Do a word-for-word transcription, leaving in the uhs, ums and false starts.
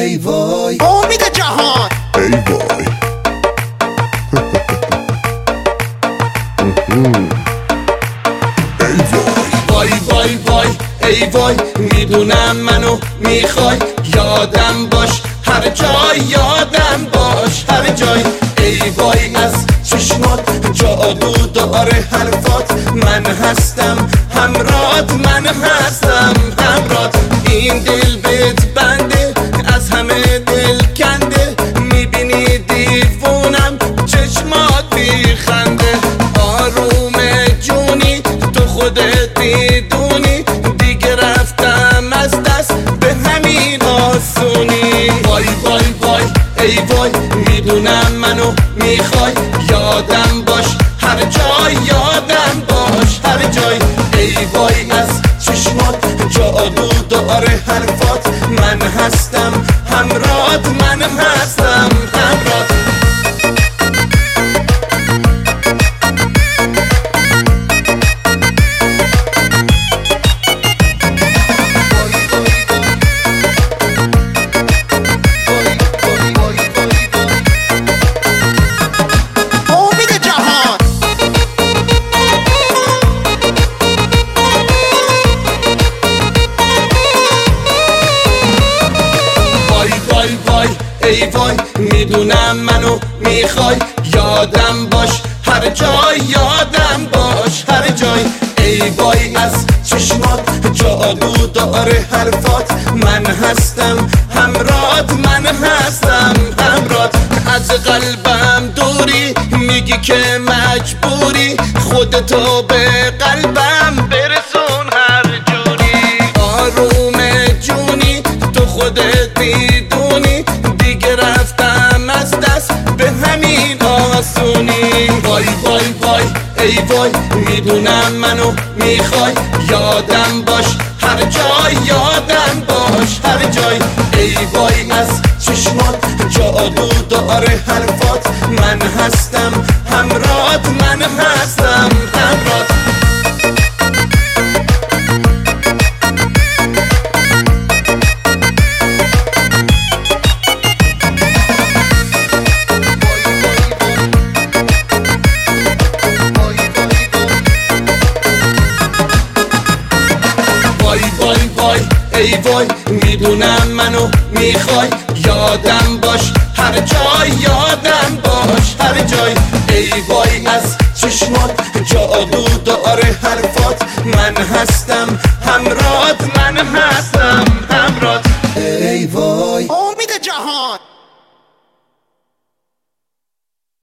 ای وای امید جهان ای وای ای وای وای وای وای ای وای میدونم منو میخوای یادم باش هر جای یادم باش هر جای ای وای از چشمات جادو داره حرفات من هستم همرات من هستم همرات این دل بهت بنده از همه دل کنده میبینی دیوونم چشمات میخنده آروم جونی تو خودت میدونی دیگه رفتم از دست به همین آسونی وای وای وای ای وای میدونم منو میخوای یادم باش هر جای یادم باش هر جای ای وای از چشمات جادو داره حرفات من هستم همرات من هستم همرات ای وای میدونم منو میخوای یادم باش هر جای یادم باش هر جای ای وای از چشمات جادو داره حرفات من هستم همرات من هستم همرات از قلبم دوری میگی که مجبوری خودتو به قلبم برسون هر جوری آروم جونی تو خودت میدونی دیگه رفتم از دست به همین آسونی وای وای وای ای وای میدونم منو میخوای یادم باش هر جای یادم باش هر جای ای وای از چشمات جادو داره حرفات من هستم همرات من هستم همرات ای وای میدونم منو میخوای یادم باش هر جای یادم باش هر جای ای وای از چشمات جادو داره حرفات من هستم همرات من هستم همرات ای وای